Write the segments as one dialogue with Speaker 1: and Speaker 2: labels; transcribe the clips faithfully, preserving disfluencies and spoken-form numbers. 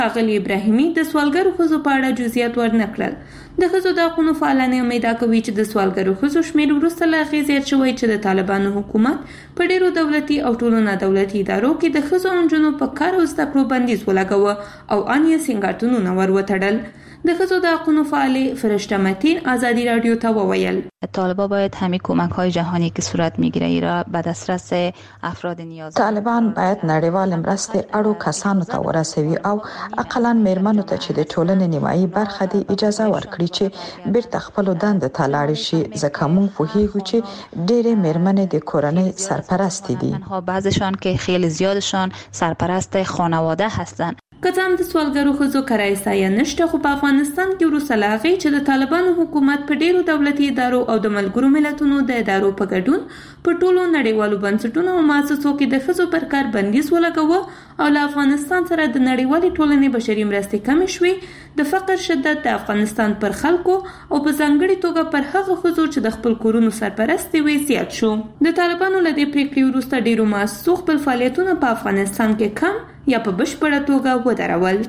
Speaker 1: ښاغلي ابراهیمي د سوالګرو ښځو په اړه جزئیات ورنکړل. د ښځو د حقونو فعالانې امید کوي چې د سوالګرو ښځو شمېر وروسته له هغې زیات شوی چې د طالبانو حکومت په ډېرو دولتي او ټولو نادولتي ادارو کې د ښځو او نجونو په کار او زده کړو بندیز ولګاوه او ان یې سینګارتونونه ور وتړل. د ښځو د حقونو فعالې فرشته متین آزادی رادیو ته وویل
Speaker 2: طالبان باید همه کمک های جهانی که صورت میگیره ای را به دسترس افراد نیاز
Speaker 3: طالبان باید نړیوال مرستې اړو کسانو ته ورسوي او اقلا میرمنو ته چې د ټولنې نیمایي برخه دی اجازه ورکړي چې بیرته خپل دندې ته لاړ شي، ځکه موږ پوهیږو چې ډېرې میرمنې د کورنۍ سرپرست دي.
Speaker 2: تنها بعضشان که خیلی زیادشان سرپرست خانواده هستند.
Speaker 1: که څه هم د سوالګرو ښځو کرایه سایه نشته، خو په افغانستان کې وروسته له هغې چې د طالبانو حکومت په ډېرو دولتي ادارو او د ملګرو ملتونو د ادارو په ګډون په ټولو نړیوالو بنسټونو او مؤسسو کې د ښځو پر کار بندیز ولګاوه او له افغانستان سره د نړیوالې ټولنې بشري مرستې کمې شوې، د فقر شدت د افغانستان پر خلکو او په ځانګړې توګه پر هغه ښځو چې د خپل کورونو سرپرستې وي زیات شو. د طالبانو له دې پریکړې وروسته ډېرو مؤسسو خپل فعالیتونه په افغانستان کې کم یا په بشپړه توګه ودرول.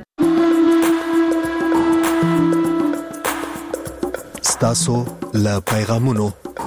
Speaker 4: ستاسو له پیغامونو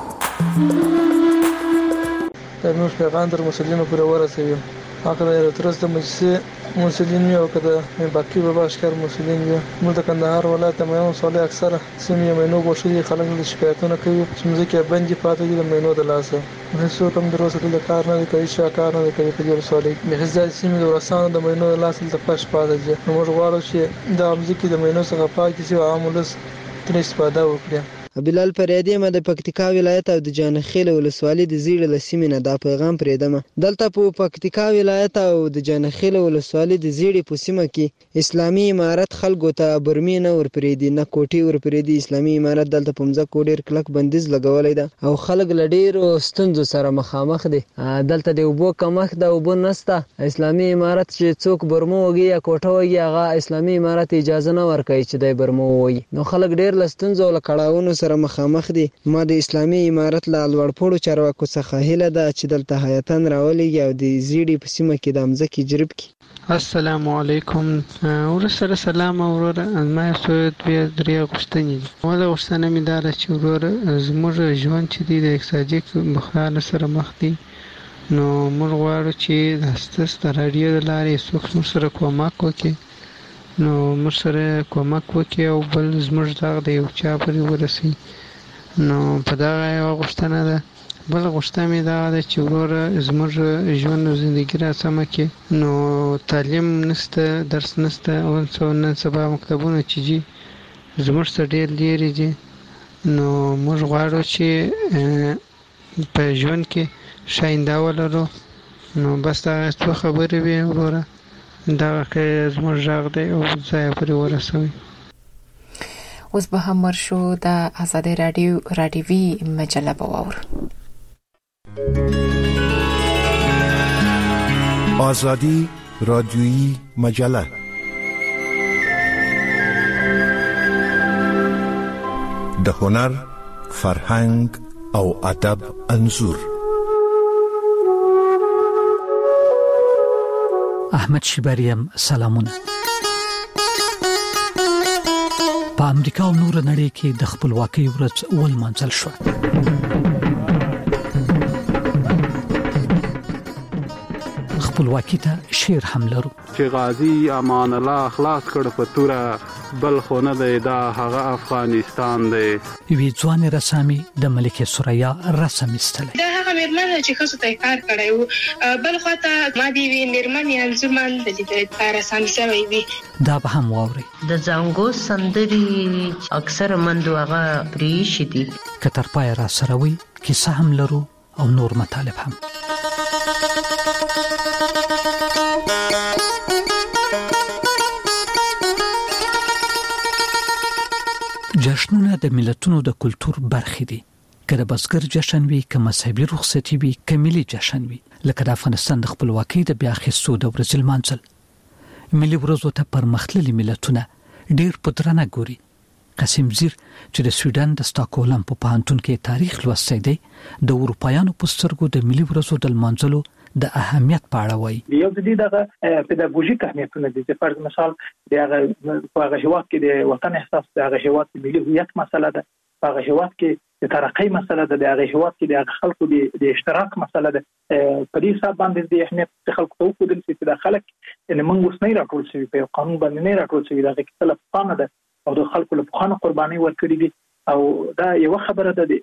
Speaker 5: زموږ پیغام تر مسؤلینو پورې ورسوي. هغه د ترڅ د مجلس مسؤلین یو کده باقي به باشکار مسؤلین یو. موږ د کندهار ولایت د مینو سولې اکثر سیمې مینو بوشي خلک د شکایتونه کوي چې موږ کې باندې پاتې دي د مینو د لاسه. هیڅ کوم دروسه د کار نه کوي، چې کار نه کوي په دې سولې. به ځای سیمې د ورسانو د مینو د لاسه د پښ پاتې دي. نو موږ غواړو چې د امزکی د مینو څخه پاکي سي او عاملس تر استفاده وکړي.
Speaker 6: بلال فریدی ما د پکتیکا ولایت او د جانخیل ولسوالۍ د زیړ لسیمې نه دا پیغام پرېدم. دلته په پکتیکا ولایت او د جانخیل ولسوالۍ د زیړ په سیمه کې اسلامي امارت خلکو ته برمې نه ورپریدي، نه کوټي ورپریدي. اسلامي امارت دلته په مځکو ډېر کلک بندیز لګولې ده او خلک له ډېرو ستونزو سره مخامخ دي. دلته د اوبو کمښت ده، اوبه نشته. اسلامي امارت چې څوک برمو وږي یا کوټه وږي، هغه اسلامي امارت اجازه نه ورکوي چې دی برمو وږي. نو خلک ډېر له ستونزو او له کړاوونو سره مخامخ دي. ما د اسلامي امارت له لوړپوړو چارواکو څخه هیله ده چې دلته هیاتن راولېږي او د زیړې په سیمه کې د مځکې جریب کړي.
Speaker 7: السلام علیکم. ورسره سلام وروره. ما یو څه دوې درې غوښتنې دي. اوله غوښتنه مې دا ده چې وروره زموږ ژوند چې دی د اقتصادي بحران سره مخ دی، نو موږ غواړو چې د ستاسو د راډیو د لارې څوک موږ سره کومک وکړي، نو موږ سره کومک وکړي او بل زموږ دغه د یو چا پورې ورسوي. نو په دغه یوه غوښتنه ده. بله غوښتنه مې دغه ده چې وروره زموږ ژوند او زندګي راسمه کړي. نو تعلیم نشته، درس نشته، اوس نن سبا مکتبونه چې دي زموږ څخه ډېر لرې دي. نو موږ غواړو چې په ژوند کې ښه آینده ولرو. نو بس دغه څو خبرې وې وروره. دغه که زموږ غږ دی او ځای پورې ورسوي.
Speaker 8: اوس به هم ورشو د آزادی رادیو رادیوي مجله به واورو.
Speaker 4: آزادی رادیویی مجله د هنر، فرهنګ او ادب انځور.
Speaker 9: احمد شیبریم سلامونه. په امریکا او نور نړۍ کې د خپلواکۍ ورځ ولمانځل شوه. خپلواکۍ ته شعر هم لرو
Speaker 10: چې غازی امان الله خلاص کړ په توره، بل خو نه دی دا هغه افغانستان دی.
Speaker 9: وی ځوان رسامي د ملکه سوریا رسم استله.
Speaker 11: دا هغه میرمن چې خاصه ته کار کړی وو، بل خو ته ما دی وی میرمن انځورمن د دې رسامي سوی وی.
Speaker 9: دا به هم واوري.
Speaker 12: د زنګو سندري اکثر مندو هغه پریش دي.
Speaker 9: کتر پای را سره وي کیسه هم لرو او نور مطالب هم. جشنونه د ملتونو د کلتور برخه دي. که د بزګر جشن وي، که مذهبي رخصتي وي، که ملي جشن وي، لکه د افغانستان د خپلواکۍ د بیا اخیستو د ورځې لمانځل. ملي ورځو ته پرمختللي ملتونه ډېر په درنه ګوري. قاسم زیر چې د سویډن د ستاکهولم په پوهنتون کې تاریخ لوستی دی، د اروپایانو په سترګو د ملي ورځو د لمانځلو د اهمیت په اړه وایي.
Speaker 13: یو د دې دغه پیداګوژیک اهمیتونه دي چې فرض مثال د هغه په هغه هیواد کې د وطن احساس د هغه هیواد د ملي هویت مسله ده، په هغه هیواد کې د ترقۍ مسله ده، د هغه هیواد کې د خلکو د اشتراک مسله ده. په دې حساب باندې د اهمیت د خلکو ته وکړل چې د خلک ان موږ اوس نه راټول شوی په قانون باندې نه راټول شوی دا کې تل پانه ده او د خلکو له خانه قرباني ورکړي دي او دا یو خبره ده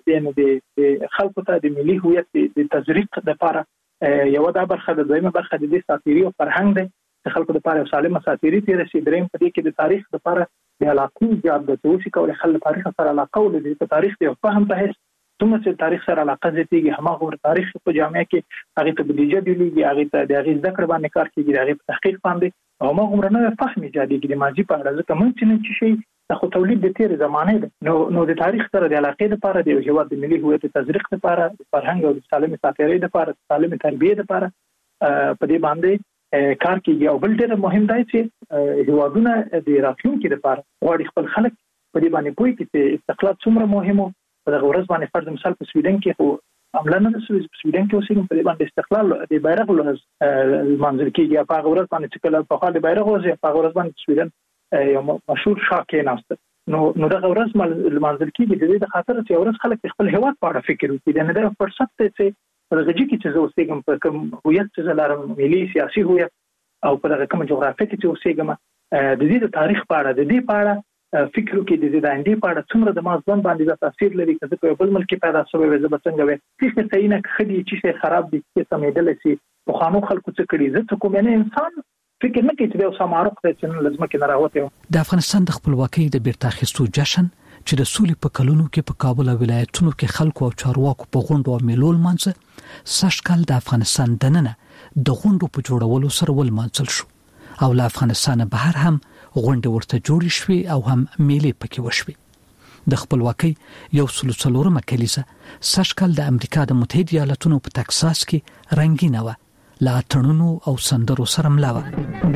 Speaker 13: د خلکو ته د ملي هویت د تزریق لپاره یو دا برخه د دویمه برخه د ساتيري او فرهنګ ده چې خلکو لپاره سالمه ساتيري تیر شي. دریم په دې کې د تاریخ لپاره د علاقې جواب د توشي کول خل تاریخ سره علاقه ولې د تاریخ دی فهم په هیڅ څومره چې تاریخ سره علاقه زیاتېږي هماغه تاریخ په جامعه کې هغه ته بودیجه دیږي، هغه ته د هغه ذکر باندې کار کیږي، هغه په تحقیق باندې او هماغه نه فهم ایجادېږي د ماضي په اړه. ځکه مونږ چې نه شي د خو تولید د تیر زمانه ده نو نو د تاریخ سره د علاقې لپاره د هیواد د ملي هویت تزریق لپاره د فرهنګ او د سالمه ساتيري لپاره د سالمه تربیه لپاره په دې باندې کار کوي. او بل ډېر مهم دی چې هیوادونه د راتلونکي لپاره غواړي خپل خلک په دې باندې پوي چې استقلال څومره مهمه په دغه ورځ باندې. فرض مثال په سویډن کې خو عملاً د سویډن کې اوسېږي په دې باندې استقلال د بیرغ ورځ منځل کېږي. په هغه ورځ باندې چې کله په خاله بیرغ ورځ په هغه ورځ باندې سویډن یو مشهور شاکې ناست نو نو دغه ورځ منځل کېږي د دې خاطر چې ورځ خلک خپل هیواد په اړه فکر وکړي. نه دا فرصت ته چې په دغه ځکه چې زه اوسېږم په کوم هویت چې لرم ملي سیاسي هویت او په دغه کوم جغرافیه کې چې اوسېږم د دې د تاریخ په اړه د دې په اړه فکر وکړي د دې د اندې په اړه څومره د مازون باندې تاثیر لري چې په بل ملک پیدا شوی وي زه څنګه وي چې څه نه خدي چې خراب دي چې سمېدل شي په خانو خلکو څخه کړي زه کوم نه انسان فکر نه کوي چې یو سمارق دی چې لازم کې نه راوته.
Speaker 9: د افغانستان د خپلواکۍ د بیرته اخیستو جشن چې د سولې په کلونو کې په کابل او ولایتونو کې خلکو او چارواکو په غونډو او میلو لمانځه سږکال د افغانستان دننه د غونډو په جوړولو سره ولمانځل شو او له افغانستان بهر هم غونډې ورته جوړې شوې او هم میلې پکې وشوې. د خپلواکۍ یو سل څلورمه کلیزه سږکال د امریکا د متحده ایالاتونو په تکساس کې رنګینه وه له اتڼونو او سندرو سره مله وه.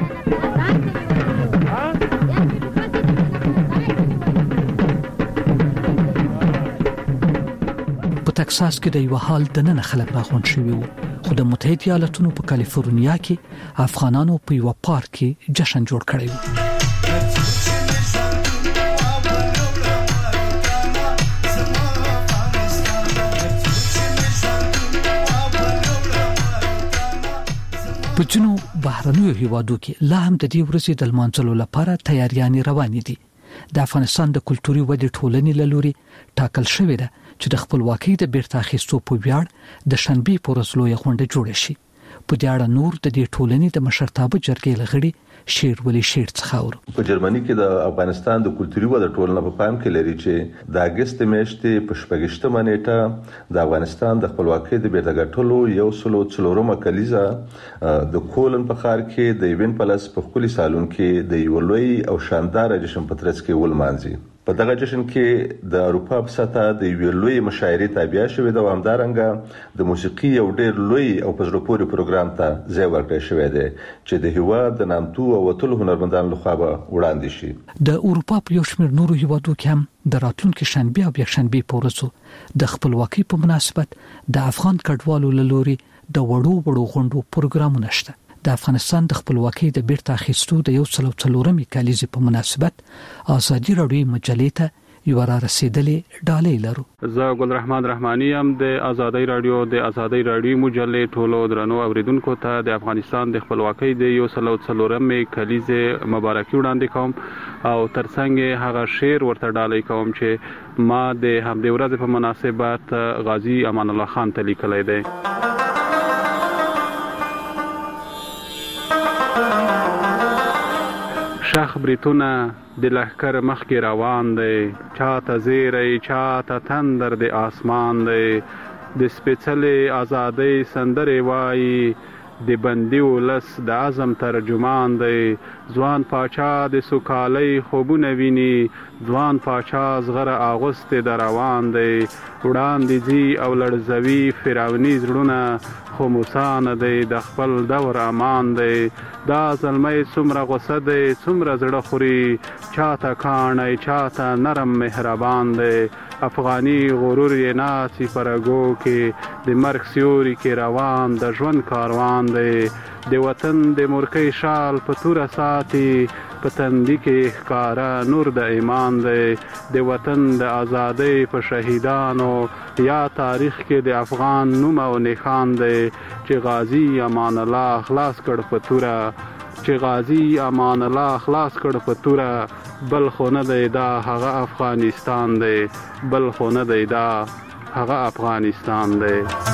Speaker 9: په تکساس کې د یو حال دننه خلک راغونډ شوي وو خو د متحده ایالاتونو په کالیفورنیا کې افغانانو په یو پارک کې جشن جوړ کړی و. په ځینو بهرنیو هیوادو کې لا هم د دې ورځې د لمانځلو لپاره تیاریانې روانې دي. د افغانستان د کلتوري ودې ټولنې له لوري ټاکل شوې ده چې د خپلواکۍ د بیرته اخیستو په ویاړ د شنبې په ورځ لویه غونډه جوړه شي. په دې اړه نور د دې ټولنې د مشرتابه جرګې لغړي شیر ولي شیر څخه ور
Speaker 14: په جرمني کې د افغانستان د کلتوري ودې ټولنه په پام کې لري چې د اگست میاشتې په شپږشتمه نیټه د افغانستان د خپلواکۍ د بیرته ګټلو یو سل څلورمه کلیزه د کولن په ښار کې د ایون پلس په خولي سالون کې د یو لوی او شاندار جشن په ترڅ کې ولمانځي. په دغه جشن کې د اروپا په سطحه د یو لوی مشاعرې تابع شوې ده او همدارنګه د موسیقي یو ډېر لوی او په زړه پورې پروګرام ته ځای ورکړی شوی دی چې د هیواد د نامتو او وتلو هنرمندانو لخوا به وړاندې شي.
Speaker 9: د اروپا په یو شمېر نورو هیوادو کې هم د راتلونکي شنبه او یکشنبه په ورځو د خپلواکۍ په مناسبت د افغان کډوالو له لوري د وړو وړو غونډو پروګرامونه شته. د افغانستان د خپلواکۍ د بیرته اخیستو د یو سل څلورمې کلیزې په مناسبت ازادي راډیو مجلې ته یو را رسیدلې ډالۍ لرو.
Speaker 10: زه ګل رحمان رحماني ام د ازادي راډیو د ازادي راډیو مجلې ټولو درنو اوریدونکو ته د افغانستان د خپلواکۍ د یو سل څلورمې کلیزې مبارکي وړاندې کوم او ترڅنګ هغه شعر ورته ډالۍ کوم چې ما د همدې ورځې په مناسبت غازی امان الله خان ته لیکلی دی. شخ بریتونه د لښکر مخکې روان دی چاته زیری چاته تندر د آسمان دی د سپېڅلې ازادۍ سندرې وایي د بندي ولس د عزم ترجمان دی ځوان پاچا د سوکالۍ خوبونه ویني ځوان پاچا زغره اغوستې د روان دی وړاندې ځي او لړزوي فرعوني زړونه خو موسی نه دی د خپل دور امان دی دا زلمی څومره غوسه دی څومره زړه خوري چاته کاڼی چاته نرم مهربان دی افغاني غرور یې ناسي پرګو کې د مرګ سیوري کې روان د ژوند کاروان دی د وطن د مورکۍ شال په توره ساتي په تندي کې ښکاره نور د ایمان دی د وطن د ازادۍ په شهیدانو یا تاریخ کې د افغان نوم او نښان دی چې غازی امان الله خلاص کړ په توره چې غازی امان الله خلاص کړ په توره بل خو نه دی دا هغه افغانستان دی بل خو نه دی دا هغه افغانستان دی.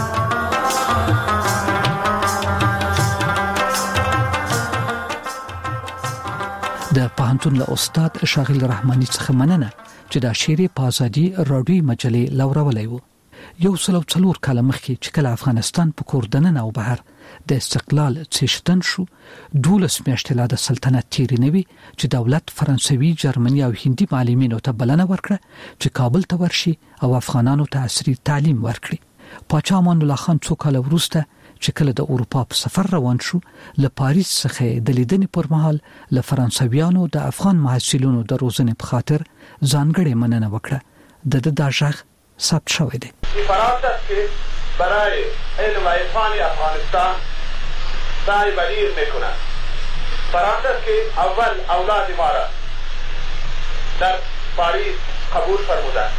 Speaker 9: د پوهنتون له استاد شاغل رحماني څخه مننه چې دا شعر په ازادي راډیو مجلې لورولای وو. یو سلو څلور کاله مخکې چې کله افغانستان په کور دننه او بهر د استقلال څښتن شو دولس میاشتې لا د سلطنت تیری نوي چې دولت فرانسوي جرمني او هندي معلمینو ته بلنه ورکړه چې کابل ته ورشي او افغانانو ته عصري تعلیم ورکړي. پاچا امان الله خان څو کاله وروسته چې کله د اروپا په سفر روان شو له پاریس څخه د لیدنې پر مهال له فرانسویانو د افغان محصلینو د روزنې په خاطر ځانګړې مننه وکړه. د د ژغ ثبت شوی دی.
Speaker 15: فرانسه که برای علم و عرفان افغانستان سعی بلیر میکنند. فرانسه که اول اولاد ما را در پاریس قبول فرمودند.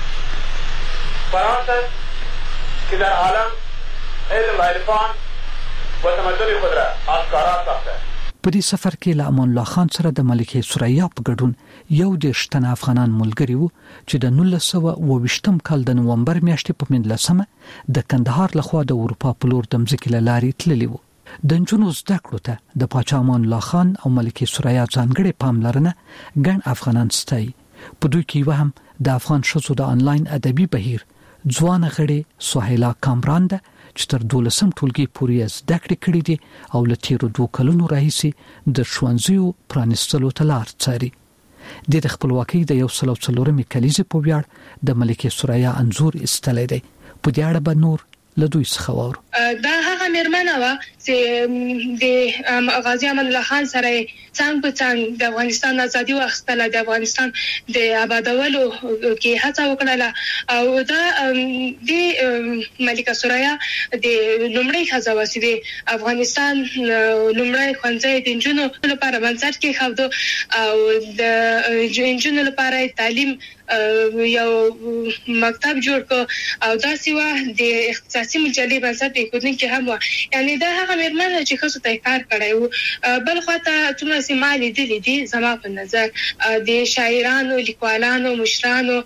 Speaker 15: فرانسه که در عالم علم و عرفان و تمدن خود را آشکارا ساخته.
Speaker 9: په دې سفر کې له امان الله خان سره د ملکه ثریا په ګډون یو دېرش تنه افغانان ملګري وو چې د نولس سوه اوه ویشتم کال د نومبر میاشتې په پنځلسمه د کندهار لخوا د اروپا په لور د مځکې له لارې تللي وو. د نجونو زده کړو ته د پاچا امان الله خان او ملکه ثریا ځانګړې پاملرنه ګڼ افغانان ستایي. په دوی کې یو هم د افغان ښځو د انلاین ادبي بهیر ځوانه غړې سهیلا کامران ده چې تر دولسم ټولګي پورې زده کړې کړې دي او له تیرو دوه کلونو راهیسې د ښوونځیو پرانیستلو ته لار څاري. د خپلواکۍ د یو سل او څلورمې کلیزې په ویاړ د ملکه ثریا انځور ایستلی دی. په دې اړه به نور له دوی څخه واورو.
Speaker 11: دا هغه مېرمنه وه چې د غازي امان الله خان سره څنګ په څنګ د افغانستان ازادي واخیستله، د افغانستان د آبادولو کې هڅه وکړله او دا د ملکه ثریا د لومړۍ ښځه وه چې د افغانستان لومړی ښوونځی د نجونو لپاره بنسټ کېښود او د نجونو لپاره تعلیم یو مکتب جوړ کړ او داسې وه د اختصاصي مجلې بنسټ ایښودونکې هم وه. یعنې دا هغه مېرمنه چې ښځو ته یې کار کړی و. بل خواته څومره چې ما لیدلي دي زما په نظر د شاعرانو، لیکوالانو، مشرانو،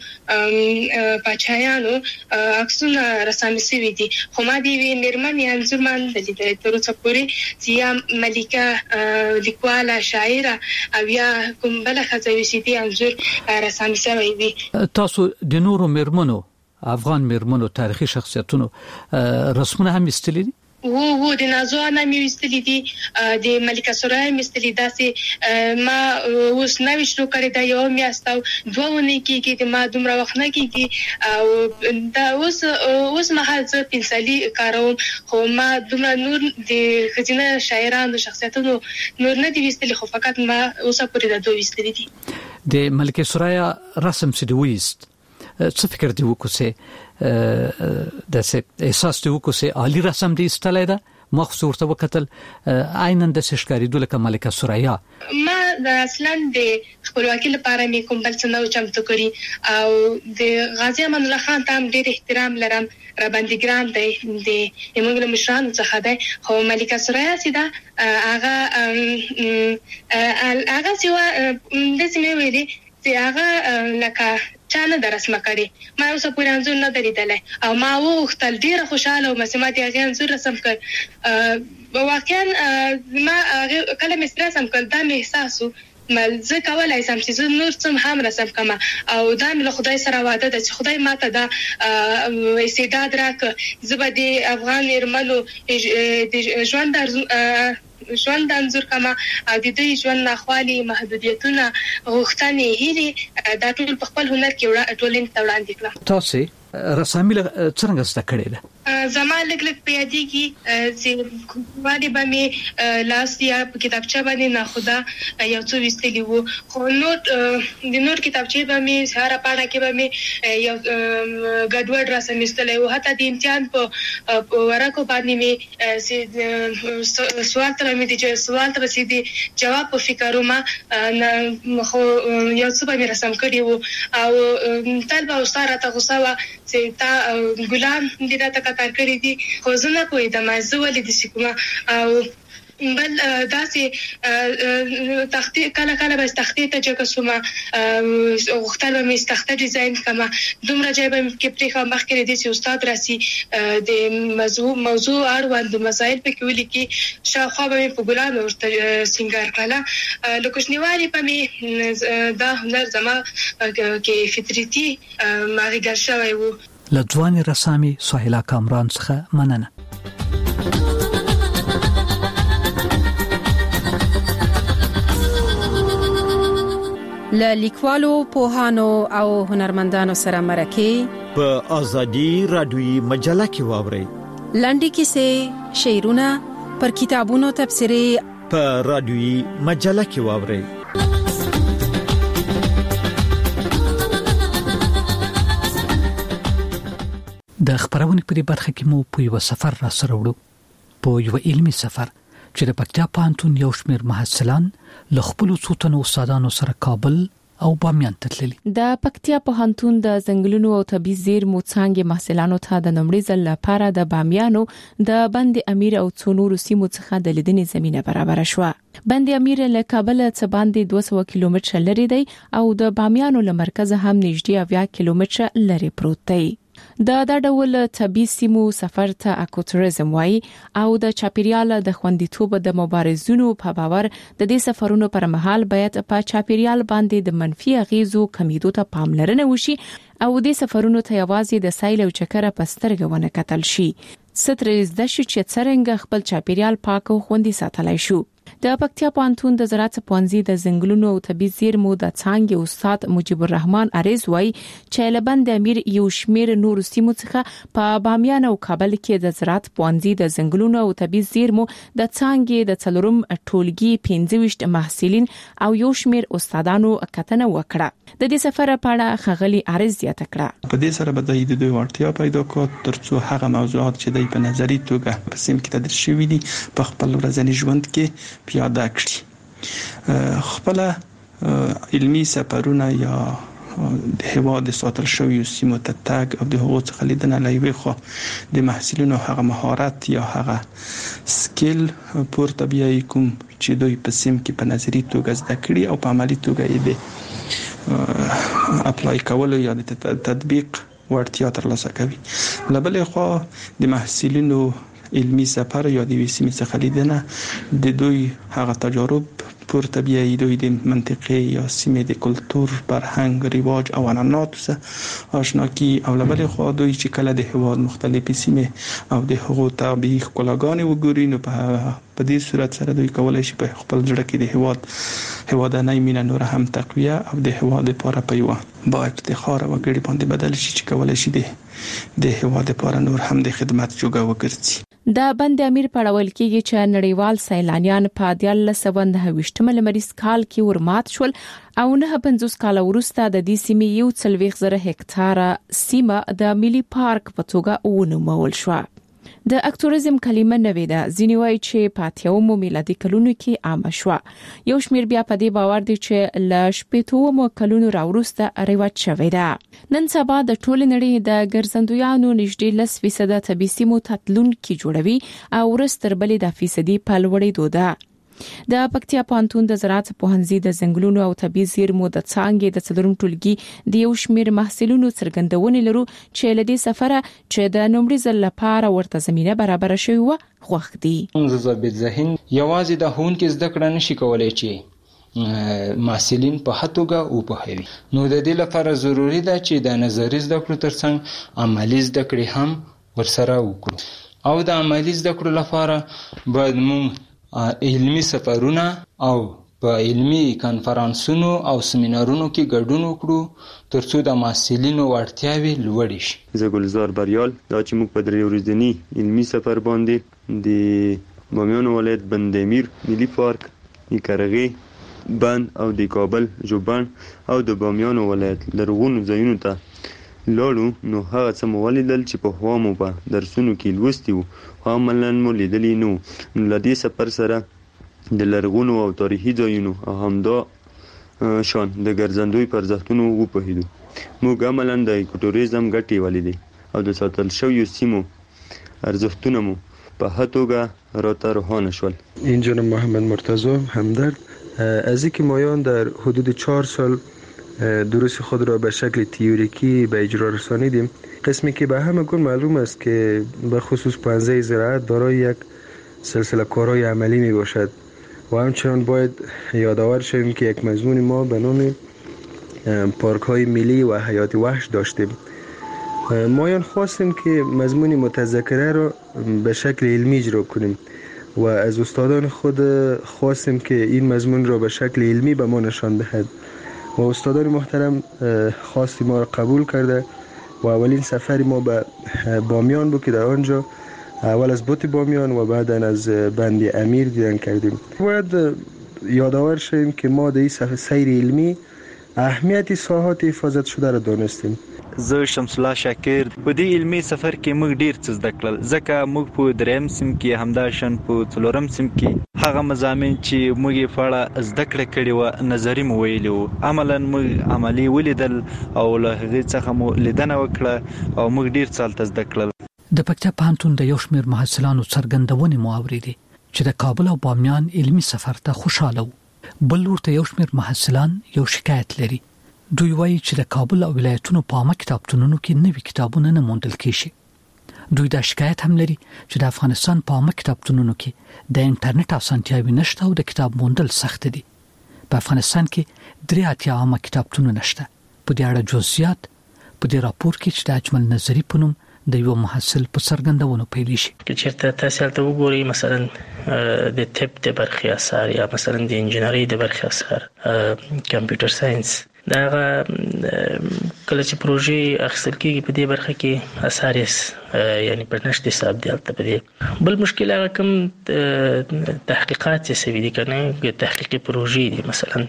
Speaker 11: پاچایانو عکسونه رسامي شوي دي، خو ما د یوې مېرمنې انځور ما نه دی لیدلی تر اوسه پورې چې یا ملکه لیکواله شاعره او یا کوم بله ښځه وي چې دې انځور رسامي شوی وي.
Speaker 9: تاسو د نورو مېرمنو افغان مېرمنو تاریخي شخصیتونو رسمونه هم ایستلي دي؟
Speaker 11: وو وو د نازو انا مې ویستلي دي، د ملکه ثریا مې ویستلي. داسې ما اوس نوې شروع کړې ده، یوه میاشت او دوه اونۍ کېږي د ما دومره وخت نه کېږي او دا اوس اوس مهال زه پنسلي کاروم، خو ما دومره نور د ښځینه شاعرانو شخصیتونو نور نه دي ویستلي، خو فقط ما اوسه پورې دا دوه ویستلي دي.
Speaker 9: د ملکه ثریا رسم چې د ویست څه فکر دی وکړو چې د څه احساس دی وکړو چې عالی رسم دی استلای ده مخصوص ورته وکتل عیناً د ښکاریدو لکه ملکه ثریا.
Speaker 11: ما د اصلاً د خپلواکۍ لپاره مې کوم بل څه نه چمتو کړي او د غازي امان الله خان ته هم ډېر احترام لرم، راباندې ګران دی، د زموږ له مشرانو څخه دی. خو ملکه ثریا چې ده هغه هغه چې وه داسې مې ویلي چې هغه لکه چا نه ده رسمه کړې. ما اوسه پورې انځور نه ده لیدلی او ما وغوښتل ډېره خوشحاله ومه چې ما د هغې انځور رسم کړ. واقعا ما هغې کله مې رسم کړ دا مې احساس و زه کولی شم چې زه نور څه هم رسم کړم او دا مې له خدای سره واده ده چې خدای ماته دا استعداد راکړه. زه به د افغان مېرمنو د ژوند ژوند انځور کما او د دوی ژوند ناخوالي، محدودیتونه، غوښتنې، هیلې دا ټول په خپل هنر کې ټولنې ته وړاندې کړم.
Speaker 9: تاسو رسامي څنګه زده کړې ده؟
Speaker 11: زما لګ لګ په یادېږي چې باندې باندې لاس یا کتابچه باندې نه خدا یو څه وستلی وو خو نوٹ د نوٹ کتابچه باندې سهار پاڼه کې باندې یو ګډوډ را سمستلې وو حتی د امتحان په ورکو باندې می سوال ته مې چې سوال ته رسیدي جواب په فکر ما خو یو څه باندې رسم کړی وو او طالب استاد ته غوسه چې تا ګلان دې راته کار کړی دي خو زه نه پوهېدم زه ولې داسې کومه او بل داسې تختې کله کله به تختې ته جګه سومه غوښتل به مې تخته ډیزاین کړمه دومره ځای به مې کې پرېښه مخکې داسې استاد راسي د موضوع موضوع اړوند مسایل پکې ولیکي شاوخوا به مې په ګلانو ورته سینګار کړله له کوچنیوالي به مې دا هنر زما کې فطرتي ماغېږر شوی و.
Speaker 9: له ځوانې رسامي سهیلا کامران څخه مننه.
Speaker 16: له لیکوالو پوهانو او هنرمندانو سره مرکه
Speaker 17: په ازادي رادیوي مجله کې واورئ.
Speaker 16: لنډې کیسې، شعرونه، پر کتابونو تبصرې
Speaker 17: په رادیوي مجله کې واورئ.
Speaker 9: د خبرونې په دې برخه کې مو په یو سفر را سره وړو په یو علمي سفر چې د پکتیا پوهنتون یو شمېر محصلان له خپلو څو تنو استادانو سره کابل او بامیان ته تللي.
Speaker 8: د پکتیا پوهنتون د ځنګلونو او طبي زیرمو څانګې محصلانو ته د نومړي ځل لپاره د بامیانو د بند امیر او څو نورو سیمو څخه د لیدنې زمينه برابر شوه. بند امیر له کابل څخه باندې دوه سوه کیلومتره لري دی او د بامیانو له مرکز هم نږدې اویا کیلومتره لري پروت دی. د دا ډول طبي سیمو سفر ته اکوټوریزم وایي او د چاپیریال د خوندیتوب د مبارزونو په باور د دې سفرونو پر مهال باید په چاپیریال باندې د منفي اغیزو کمیدو ته پاملرنه وشي او د سفرونو ته یوازې د سایل او چکر په سترګه ونه کتل شي. سترز د شي چې څنګه خپل چاپیریال پاک او خوندي ساتلای شو. د پکتیا پوهنتون د زراعت پوهنځي د ځنګلونو او طبي زیرمو د څانګې استاد مجيب الرحمن عریض وایي چې لبند امیر یو شمیر نور سیمو څخه په بامیان او کابل کې د زراعت پوهنځي د ځنګلونو او طبي زیرمو د څانګې د څلورم ټولګي پنځه ویشت محصلین او یو شمیر استادانو کتنه وکړه. د دې سفر په اړه خغلی عریض زیاته کړه.
Speaker 18: په دې سره به د دوی ورتیا پیدا کړ ترڅو هغه موضوعات چې د په نظری توګه په سیم کې تدریس شوي دي په خپل ورځني ژوند کې پیاده کړي. خپل علمي سفرونه یا د هواد ساتل شوی سیمو ته تګ او د هغو څخه لیدنه لوي خو د محصلینو هغه مهارت یا هغه سکیل پورته بیاي کوم چې دوی په سیم کې په نظری توګه زده کړي او په عملی توګه یې د اپلای کولو یا د تطبیق ورتیا ترلاسه کوي. لبلې خو د محصلینو علمي سفر یا د وسیمې څخه لیدنه د دوی هغه تجارب پورته بیاي دوی د منطقې یا سیمې د کلتور، فرهنګ، رواج او عنعناتو سره آشنا کی او لبلې خو دوی چې کله د هواد مختلفې سیمې او د هغو طبيعي ښکلاګانې وګوري نو په دې صورت سره دوی کولای شي په خپل ځړ کې د هواد هوادنۍ مینه نور هم تقویه او د هواد لپاره په یو با افتخار او ګړي باندې بدل شي چې کولای شي د د هواد لپاره نور هم د خدمت جوګه وګرځي.
Speaker 8: د بند امیر پړول کېږي چې نړیوال سیلانیان په دیارلس سوه نهه ویشتم لمریز کال کې ورمات شول او نه پنځوس کال وروسته د دې سیمې یو څلوېښت زره هکتاره سیمه د ملي پارک په توګه ونومول شوه. د اکټوریزم کلمه نوې ده ځینې وایي چې په اتیاومو میلادي کلونو کې عامه شوه. یو شمېر بیا په دې باور دي چې له شپېتومو کلونو راوروسته رواج شوې ده. نن سبا د ټولې نړۍ د ګرځندویانو نږدې لس فیصده طبي سیمو ته تلونکي جوړوي او ورځ تر بلې د فیصدي په لوړېدو ده. د پکتیا پوهنتون د زراعت پوهنځي د ځنګلونو او طبي زیرمو د څانګې د څلورم ټولګي د یو شمېر محصلینو څرګندونې لرو چې له دې سفره چې د نومړي ځل لپاره ورته زمينه برابر شوی و خوښ دي.
Speaker 19: موږ ضابط ذهن یوازې د هونکو زده کړه نشي کولای چې محصلین په هتوګه او په هوي نو د دې لپاره ضروری ده چې د نظري زده کړو ترڅنګ عملی زده کړې هم ورسره وکړو او د عملی زده کړو لپاره باید موږ علمي سفرونه او په علمي کانفرانسونو او سیمینارونو کې ګډون وکړو ترڅو د محصلینو وړتیاوې لوړې شي.
Speaker 20: زه ګلزار بریال، دا چې موږ په درې ورځني علمي سفر باندې د بامیان ولایت بند امیر ملي پارک، د کرغې بند او د کابل ژوبڼ او د بامیان ولایت لرغونو ځایونو ته لاړو، نو هغه څه مو ولیدل چې پخوا مو په درسونو کې لوستي وو، عملاً مو لیدلي نه وو. نو له دې سفر سره د لرغونو او تاریخي ځایونو او همدا شان د ګرځندوی پر ارزښتونو وپوهېدو. موږ عملاً د ایکوټوریزم ګټې ولیدې او د ساتل شویو سیمو ارزښتونه مو په ښه توګه راته روښانه شول.
Speaker 21: اینجا محمد مرتضی همدرد، از اینکه مایان در حدود چهار سال دروس خود را به شکل تئوریکی به اجرا رسانیدیم، قسمی که به همه گون معلوم است که به خصوص پانزه زراعت دارای یک سلسله کارهای عملی می باشد و همچنان باید یادآور شویم که یک مضمون ما به نام پارک های ملی و حیات وحش داشتیم. مایان خواستیم که مضمون متذکره را به شکل علمی اجرا کنیم و از استادان خود خواستیم که این مضمون را به شکل علمی به ما نشان دهد و استادان محترم خواستی ما را قبول کرده و اولین سفر ما به بامیان بود که در آنجا اول از بوت بامیان و بعدا از بند امیر دیدن کردیم. باید یادآور شویم که ما در این سیر علمی اهمیت ساحات حفاظت شده را دانستیم.
Speaker 22: زه شمس الله شاکر، په دې علمي سفر کې موږ ډیر څه زده کړل، ځکه موږ په دریم سیم کې همداشان په څلورم سیم کې هغه مضامین چې موږ یې په اړه زده کړه کړې وه نظري مو ویلي وو، عملاً موږ عملي ولیدل او له هغې څخه مو لیدنه وکړه او موږ ډیر څه هلته زده کړل.
Speaker 9: د پکتیا پوهنتون د یو شمېر محصلانو څرګندونې مو اورېدې چې د کابل او بامیان علمي سفر ته خوشحاله وو. بل ورته یو شمېر محصلان یو شکایت لري. دوی وایي چې د کابل او ولایتونو په عامه کتابتونونو کې نوي کتابونه نه موندل کېږي. دوی دا شکایت هم لري چې د افغانستان په عامه کتابتونونو کې د انټرنیټ اسانتیاوې نشته او د کتاب موندل سخت دي. په افغانستان کې درې اتیا عامه کتابتونونه نشته. په دې اړه جزئیات په دې راپور کې چې د اجمل نظری په نوم د یو محصل په څرګندونو پیل شي.
Speaker 23: که چېرته تاسو هلته وګورئ مثلا د طب د برخې اثار یا مثلا د انجینرۍ د برخې اثار، کمپیوټر ساينس، دا کله چې پروژې اخیستل کېږي په دې برخه کې اثار یعنی په نشت حساب دی هلته په دې. بل مشکل هغه کوم تحقیقات چې سوي دي که نه تحقیقي پروژې دي، مثلا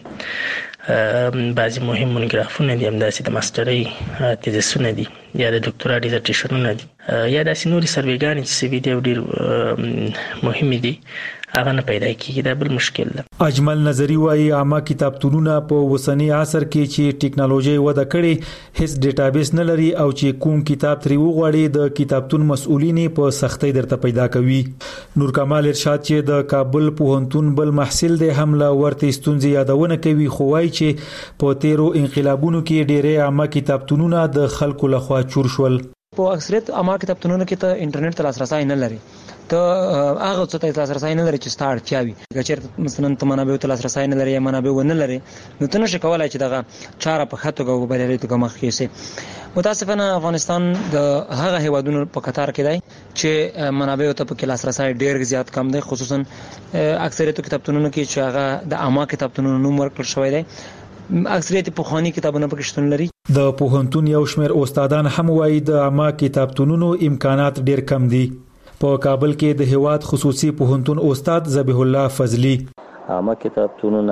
Speaker 23: بعضې مهم مونوګرافونه دي، همداسې د ماسټرۍ تیزسونه دي یا د ډاکټرا ډیزرټیشنونه دي یا داسې نورې سروېګانې چې سوي دي او ډېر مهمې دي، هغه نه پیدا کیږي. دا بل مشکل ده.
Speaker 24: اجمل نظری وايي عامه کتابتونونه په وسنی عصر کې چې ټیکنالوژي وده کړي هیڅ ډیټابیس نه لري او چې کوم کتاب تری وغواړي د کتابتون مسؤلین په سختۍ درته پیدا کوي. نور کمال ارشاد چې د کابل پوهنتون بل محصل دی هم لا ورته ستونزې یادونه کوي، خو وايي چې په تیرو انقلابونو کې ډېرې عامه کتابتونونه د خلکو لخوا چور شول.
Speaker 25: په اکثریت عامه کتابتونونو کې ته انټرنیټ ته لاسرسی نه لري، ته هغه څه ته لاسرسی نه لري چې ستا اړتیا وي. که چېرته مثلا ته منابعو ته لاسرسی نه لري یا منابع ونه لري نو ته نشې کولی چې دغه چاره په ښه توګه او بریالۍ توګه مخکې یوسې. متاسفانه افغانستان د هغه هیوادونو په قطار کې دی چې منابعو ته پکې لاسرسی ډېر زیات کم دی، خصوصا اکثریتو کتابتونونو کې چې هغه د عامه کتابتونونو نوم ورکړل شوی دی. اکثریت پخواني کتابونه پکې شتون لري.
Speaker 24: د پوهنتون یو شمېر استادان هم وایي د عامه کتابتونونو امکانات ډېر کم دي. په کابل کې د هیواد خصوصي پوهنتون استاد ذبیح الله فضلی:
Speaker 26: عامه کتابتونونه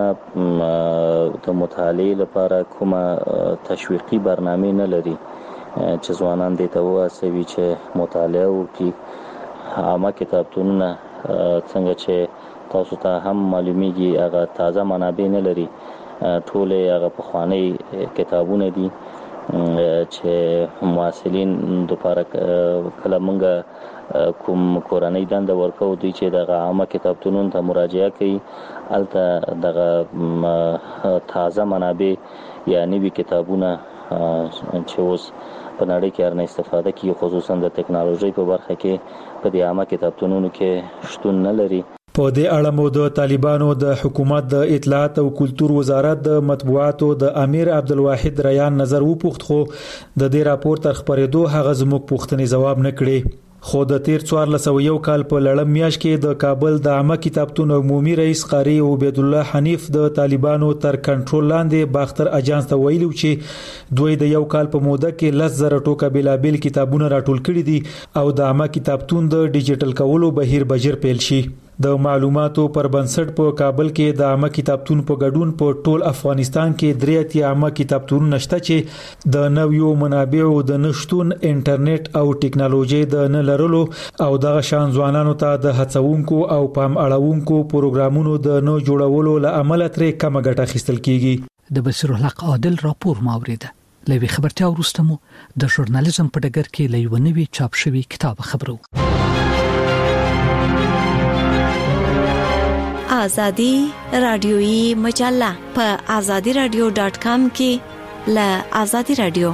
Speaker 26: د مطالعې لپاره کومه تشویقي برنامه نه لري چې ځوانان دې ته وهڅوي چې مطالعه وکړي. عامه کتابتونونه څنګه چې تاسو ته هم معلومیږي هغه تازه منابع نه لري، ټول هغه پخوانی کتابونه دي چې محصلین لپاره کله مونږ کوم کورنۍ دنده ورکو دوی چې دغه عامه کتابتونونو ته مراجعه کوي، هلته دغه تازه منابع یا نوي کتابونه چې اوس په نړۍ کې هر نه استفاده کوي، خصوصا د ټکنالوژۍ په برخه کې په دې عامه کتابتونونو کې شتون نه لري.
Speaker 24: په دې اړه مو د طالبانو د حکومت د اطلاعات او کلتور وزارت د مطبوعاتو د امیر عبدالواحد ریان نظر وپوښت، خو د دې راپور تر خپرېدو هغه زموږ پوښتنې ځواب نه کړې. خو د تیر څوار لسو یو کال په لړم میاشت کې د کابل د عامه کتابتون عمومي رئیس قاری عبید الله حنیف د طالبانو تر کنټرول لاندې باختر اجانس ته ویلو چې دوی د یو کال په موده کې لس زره ټوکه بلابل کتابونه راټول کړي دي او د عامه کتابتون د ډیجیټل کولو بهیر بجر پیل شي. د معلوماتو پر بنسټ په کابل کې د عامه کتابتون په ګډون په ټول افغانستان کې درې اتیا عامه کتابتون نشته چې د نویو منابعو د نشټون انټرنیټ او ټکنالوژي د نه لرلو او د شان ځوانانو ته د هڅونکو او پام اړونکو پروګرامونو د نه جوړولو لامل ترې کم ګټه اخیستل کیږي.
Speaker 9: د بصیر الحق عادل راپور ماوریده لوي خبرتیا ورستمو د ژورنالیزم په ډګر کې لوي چاپ شوی کتاب خبرو.
Speaker 1: آزادی رادیویی مجله په آزادی رادیو ډاټ کام کې له آزادی رادیو.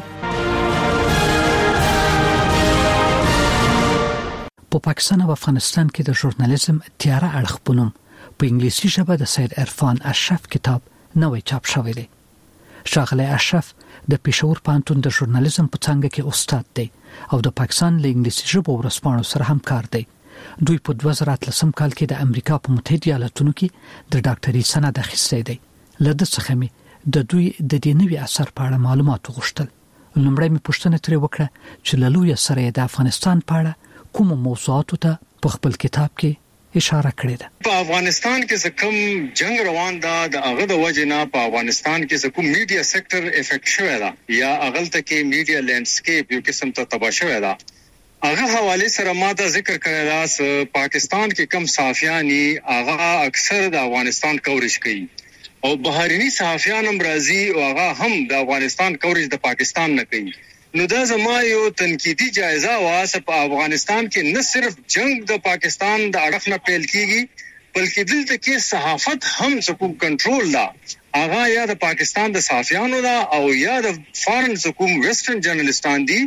Speaker 9: په پاکستان او افغانستان کې د ژورنالیزم تیاره اړخ په نوم په انګلیسي ژبه د سید عرفان اشرف کتاب نوې چاپ شوی دی. ښاغلی اشرف د پېښور پوهنتون د ژورنالیزم په څانګه کې استاد دی او د پاکستان له انګلیسي ژبو ورسپانو سره همکار دی. دوی په دوه زره اتلسم کال کې د امریکا په متحده ایالاتونو کې د ډاکټري سند اخیستی دی. له دې څخه مې د دوی د دې نوي اثر په اړه معلومات وغوښتل. لومړی مې پوښتنه ترې وکړه چې له لوی سره د افغانستان په اړه کوم موضوعاتو ته په خپل کتاب کې اشاره کړې ده.
Speaker 2: په افغانستان کې کوم جنگ روان ده د هغه د وجه نه په افغانستان کې کوم میډیا سېکټر افیکټ شوی ده یا اغلته کې میډیا لینډسکیپ یو قسم ته تباہ شوی ده. هغه حواله سره ما ته ذکر کړی دا س پاکستان کې کم صحافیانی هغه اکثر د افغانستان کوریج کوي او بهرني صحافیان هم راځي او هغه هم د افغانستان کوریج د پاکستان نه کوي. نو دا زما یو تنقیدی جایزه واسه په افغانستان کې نه صرف جنگ د پاکستان د اړخ نه پیل کیږي بلکې دلته کې صحافت هم څوک کنټرول دا هغه یا د پاکستان د صحافیانو دا او یا د فارن حکومت ویسټرن جرنالستان دي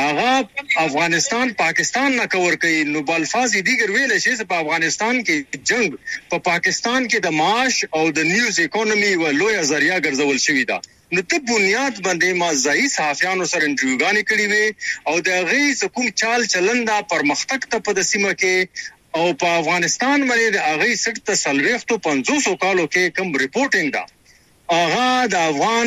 Speaker 2: هغه افغانستان پاکستان نه کور کوي. نو بالفاظ دیګر ویل شي چې په افغانستان کې جنگ په پاکستان کې د معاش او د نیوز اکونومي و لوی ذریعہ ګرځول شوی دا. نو ته بنیاد باندې ما ځای صحافیانو سره انټرویوګانی کړی وي او د غي کوم چال چلندا پرمختګ ته په سیمه کې او په افغانستان باندې د هغه سټ ته سلويختو پنځوس کالو کې کم ریپورټینګ دا هغه د افغان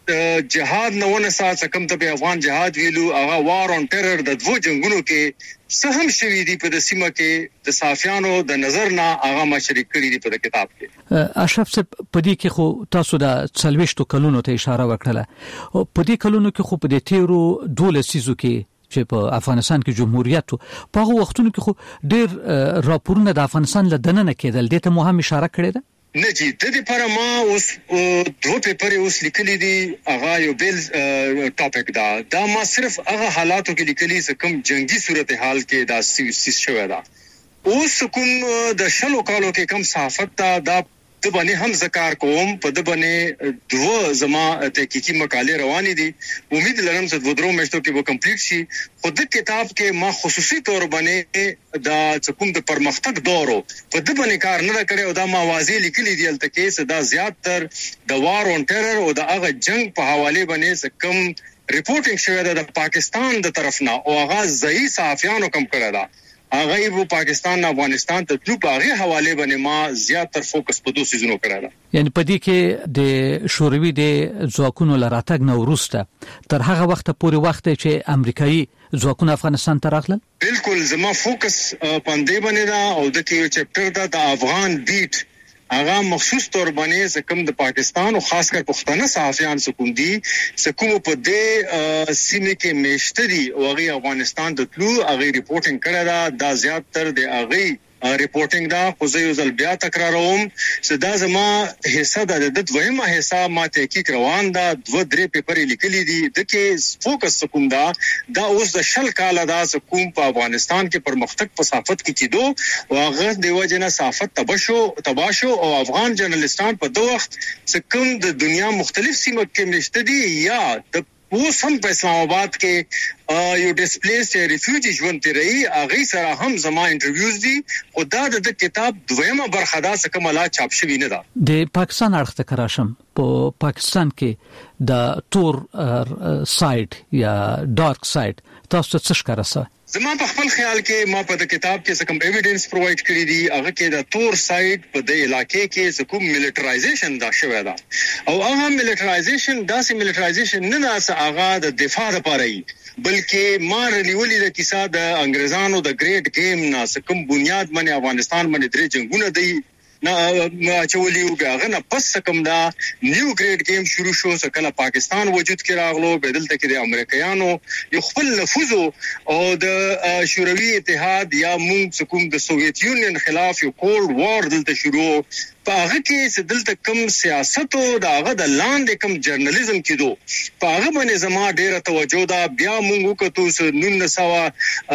Speaker 2: جهاد نه ونه سات کم ته په افغان جهاد ویلو هغه وار اون ټیرر د دوه جنگونو کې سهم شوی دی په سیمه کې د صحافیانو د نظر نه هغه ما شریک کړی دی په کتاب کې.
Speaker 9: اشرف صاحب په دې کې خو تاسو د څلويشتو کلونو ته اشاره وکړه او په دې کلونو کې خو په دې تیرو دوله سيزو کې چې په افغانستان کې جمهوریت په هغه وختونو کې خو ډېر راپورونه د افغانستان له دننه کېدل. دې ته مو هم اشاره کړې ده؟
Speaker 2: نه جی د دې پر ما اوس دوه پیپر اوس لیکلي دي هغه یو بیل ټاپک دا دا ما صرف هغه حالاتو کې لیکلي چې کوم جنگي صورتحال کې دا سیس شوی دا اوس کوم د شلو کالو کې کم صحافت دا د باندې هم ذکر کوم په د باندې دوه زما تحقیقي مقالې روانې دي. امید لرم چې دوه درو میاشتو کې به کمپلیټ شي. خود کتاب کې ما خصوصي تور باندې دا کوم د پرمختګ دورو په د باندې کار نه کړی او دا ما واضح لیکلي دي تل کې چې دا زیات تر د وار اون ټیرر او د هغه جنگ په حواله باندې کم ریپورټینګ شوی ده د پاکستان د طرف نه او هغه ځای صحافیانو کم کړی ده هغه وو پاکستان افغانستان ته تلو په هغه حواله باندې ما زیات تر فوکس په دوه سيزونو کړل.
Speaker 9: یعنی په دې کې د شوروي د ځواکونو لراتګ نو وروسته تر هغه وخت پورې وخت چې امریکایي ځواکونه افغانستان ته راغلل.
Speaker 2: بالکل زما فوکس پاندې باندې دا او د کې چپټر دا د افغان بیټ هغه مخصوص تور باندې کوم د پاکستان او خاص کر پښتانه صحافیان کوم دي کوم په دې سیمه کې میشتري او هغه افغانستان د تلو هغه ریپورټینګ کړه دا د زیات تر د هغه ریپورټینګ دا خو زه یو ځل بیا تکراروم چې دا زما حصہ د د دویمه حصہ ما تحقیق روان دا دوه درې پیپر لیکلي دي د کې فوکس کوم دا دا اوس د شل کال دا کوم په افغانستان کې پرمختګ په صحافت کې کیدو او هغه د وجنه صحافت تبشو تباشو او افغان جرنالستان په دوه وخت چې کوم د دنیا مختلف سیمو کې مشته دي یا د اوس هم په اسلام آباد کې یو ډیسپلیس یا ریفیوجی ژوند تیري هغه سره هم زما انټرویوز دي او دا د کتاب دویمه برخه دا څه کومه لا چاپ شوی نه ده
Speaker 9: د پاکستان اړخ ته کراشم په پاکستان کې د تور ساید یا ډارک ساید تاسو څه ښکارسه
Speaker 2: زما په خپل خیال کې ما په د کتاب کې څه کوم ایویډنس پرووایډ کړی دي هغه کې د تور ساید په د علاقې کې څه کوم ملټرایزیشن دا شوی دا او هغه ملټرایزیشن داسې ملټرایزیشن نه ده هغه د دفاع لپاره ای بلکې ما رلیولې د کیسه د انګريزانو د ګریټ گیم نه څه کوم بنیاد باندې افغانستان باندې درې جنگونه دی نه چولیو غاغه نه پس کوم دا نیو ګریټ گیم شروع شو سکه پاکستان وجود کې راغلو بدلته کې د امریکایانو یو خپل نفوذ او د شوروي اتحاد یا مونږ کوم د سوویت یونین خلاف یو کولډ وار دلته شروع پاغه کې دلته کم سیاست او داغه د لاندې کم جرنالیزم کېدو پاغه باندې زما ډیره توجه دا بیا مونږ کتو نن سوا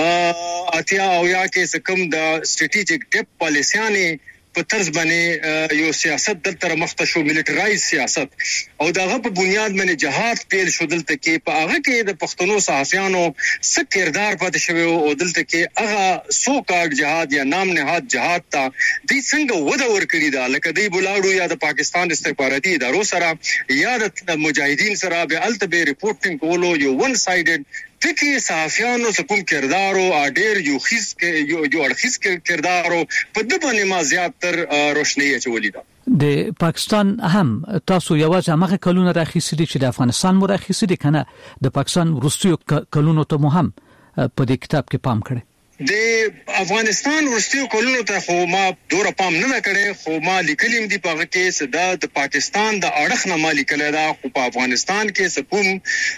Speaker 2: اتیا او یا کې کم د سټریټیجیک ډیپ پالیسیانه په طرز باندې یو سیاست دلته مخته شو ملټرایز سیاست او داغه په بنیاد باندې جهاد پیل شو دلته کې په هغه کې د پښتنو صحافیانو څه کردار پاتې شوی او دلته کې هغه سو کارډ جهاد یا نام نهاد جهاد ته د څنګه وده ورکړی دا لکه دی بولاړو یا د پاکستان استخباراتي ادارو سره یا د مجاهدین سره به التبه ریپورټینګ کولو یو ون سایډډ تکي صحافیانو کوم کردارو اډیر یو خیس کې یو یو اړخیس کردارو په د باندې ما زیاتر روشنی اچولې ده
Speaker 9: د پاکستان هم تاسو یوازې هغه کلونه راخیسي چې د افغانستان مو راخیسي دي کنه د پاکستان وروستیو کلونو ته مو هم په دې کتاب کې پام کړی
Speaker 2: د افغانستان ورستیو کولونو ته خو ما دور پام نه کړي خو ما لیکلیم دی په کې صدا د پاکستان د اړخ نه ما لیکل دا خو په افغانستان کې سکوم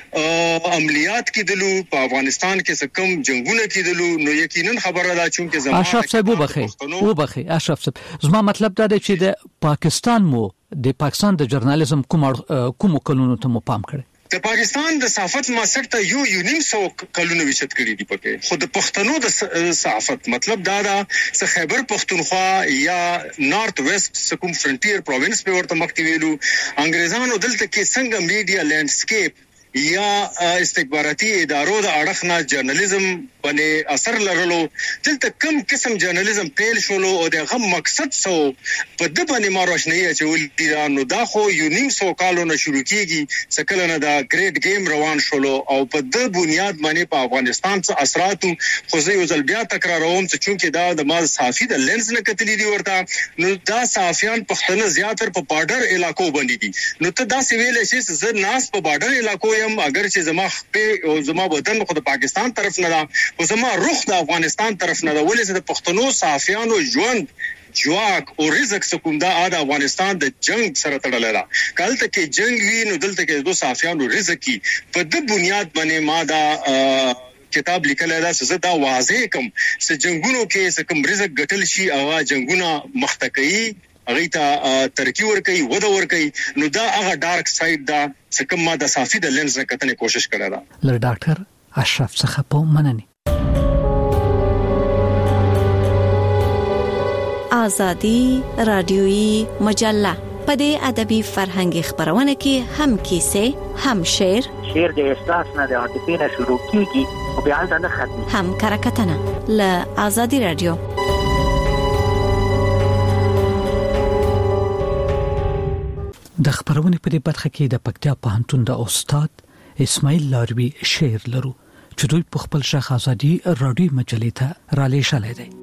Speaker 2: عملیات کېدلو په افغانستان کې سکم جنگونه کېدلو نو یقینا خبره ده چې زموږ
Speaker 9: اشرف صاحب وبخي وبخي اشرف صاحب زما مطلب دا دی چې د پاکستان مو د پاکستان د جرنالیزم کوم کوم کلونو ته مو پام کړی
Speaker 2: د پاکستان د صحافت معاصر ته یو یو نیم سو کلونه وشت کړی دی پکې خو د پښتنو د صحافت مطلب دا دا چې خیبر پښتونخوا یا نارث ویست سکوم فرنټیر پروینس په ورته مخ کې ویلو انګريزانو دلته کې څنګه میډیا لینډسکیپ یا استخباراتي ادارو د اړخ نه جرنالیزم باندې اثر لرلو دلته کم قسم جرنالیزم پیل شولو او د غم مقصد سو په د باندې ما روشنی اچول دي نو دا خو یو نیم سو کالو نه شروع کیږي سکل نه دا ګریټ گیم روان شولو او په د بنیاد باندې په افغانستان څخه اثراتو خو زه یو ځل بیا تکراروم چې چونکه دا د ما صحافي د لینز نه کتلی دی ورته نو دا صحافیان پښتنه زیاتر په بارډر علاقو باندې دي نو ته دا سویل شي زه ناس په بارډر علاقو اگر چې زما خپې او زما وطن خو د پاکستان طرف نه ده او زما رخ د افغانستان طرف نه ده ولې چې د پښتنو صحافیانو ژوند جواک او رزق سکوم دا د افغانستان د جنگ سره تړل ده کله کې جنگ وی نو دلته کې دوه صحافیانو رزق کی په د بنیاد باندې ما دا کتاب لیکل دا چې دا واضح کوم چې جنگونو کې کوم رزق ګټل شي هغه جنگونه مختکئی هغه ته ترقی ورکړي وده ورکړي نو دا هغه ډارک ساید دا چې کوم ما د صافي د لینز نه کتنې کوشش کړې ده
Speaker 9: لر ډاکټر اشرف څخه په مننه
Speaker 1: آزادی رادیویی مجله په دې ادبي فرهنګي خبرونه کې هم کیسه هم شعر
Speaker 3: شعر د احساس نه د عاطفې نه شروع کیږي او بیا ځنه ختمي
Speaker 1: هم کرکټنه ل آزادی رادیو
Speaker 9: د خبرونه په دې برخه کې د پکتیا پوهنتون د استاد اسماعیل لاروی شعر لرو چې دوی په خپل شخص آزادي رادیو مجلې ته را لېږلی دی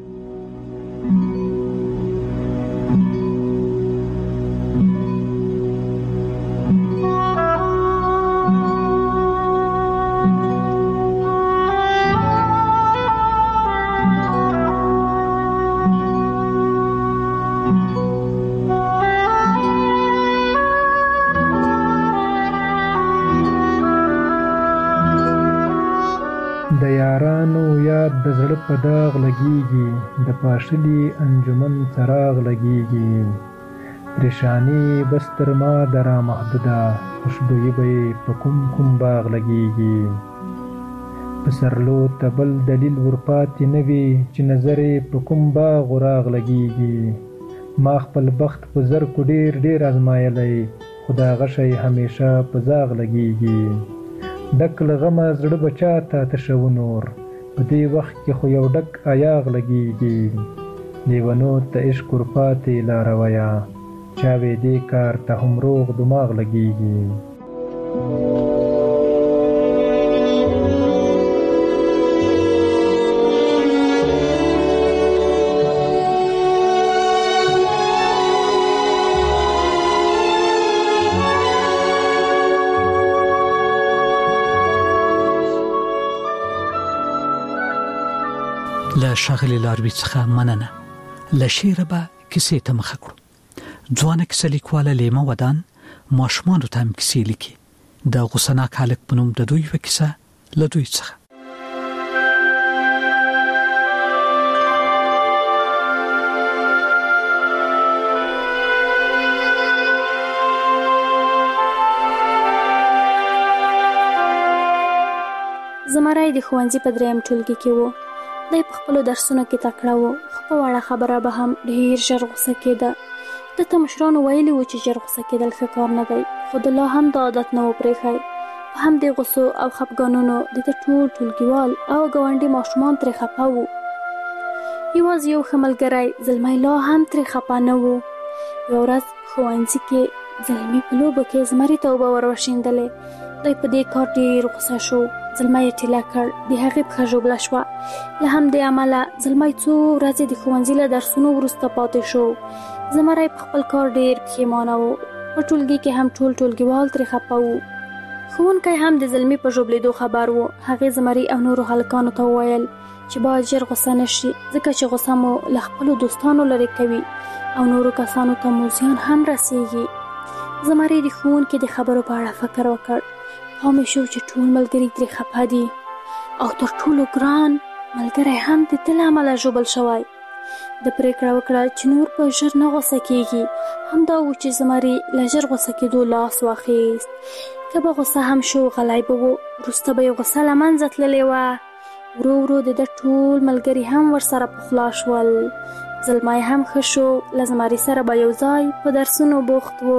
Speaker 4: د یارانو یاد د زړه په داغ لګیږي د پاشلی انجمن څراغ لګیږي پریشانی بستر ما درا محدوده خوشبوئی به په کوم کوم باغ لګیږي پسرلو تبل دلیل ورپاتې نوي چې نظر په کوم باغ راغ لګیږي ما خپل بخت په زر کو ډیر ډیر ازمایلی خدا غشي همیشه په زاغ لګیږي ډک له غمه زړه بچا ته تشو نور په دې وخت کې خو یو ډک ایاغ لګیږي لیونو ته عشق ورپاتې لارویه چا وې دې کار ته هم روغ دماغ لګیږي.
Speaker 9: له شغلې لاروي څخه مننه. له شعره به کیسې ته مخه کړو. ځوانه کیسه لیکواله لیمه ودان ماشومانو ته هم کیسې لیکي. د غوسناک هلک په نوم د دوی یوه کیسه له دوی څخه.
Speaker 5: زمری د ښوونځي په دریم ټولګي کې و. دی په خپلو درسونو کې تکړه و، خو په وړه خبره به هم ډېر ژر غوسه کېده. ده ته مشرانو ویلي و چې ژر غوسه کېدل ښه کار نه دی، خو د لا هم دا عادت نه و پرېښی. په همدې غوسو او خفګانونو د ده ټول ټولګیوال او ګاونډي ماشومان ترې خفه وو. یوازې یو ښه ملګری زلمی لا هم ترې خفه نه و. یوه ورځ ښوونځي کې زلمي په لوبو کې زمري ته اوبه ور وشیندلې. دی په دې کار ډېر غوسه شو. زلمی یې ټیله کړ، د هغې پښه ژوبله شوه. له همدې امله زلمی څو ورځې د ښوونځي له درسونو وروسته پاتې شو. زمری په خپل کار ډېر پښیمانه و. په ټولګي کې هم ټول ټولګیوال ترې خفه وو. ښوونکی هم د زلمي په ژوبلېدو خبر و. هغې زمري او نورو هلکانو ته وویل چې باید ژر غوسه نه شي، ځکه چې غوسه مو له خپلو دوستانو لرې کوي او نورو کسانو ته مو زیان هم رسېږي. زمري د ښوونکي د خبرو په اړه فکر وکړ. پام یې شو چې ټول ملګري ترې خفه دي او تر ټولو ګران ملګری هم د ده له امله ژوبل شوی. د پرېکړه وکړه چې نور به ژر نه غوسه کېږي. همدا و چې زمري له ژر غوسه کېدو لاس واخیست. که به غوسه هم شو غلی به و، وروسته به یې غوسه له منځه تللې وه. ورو ورو د ده ټول ملګري هم ورسره پخلا شول. زلمی هم ښه شو. له زمري سره به یو ځای په درسونو بوخت و.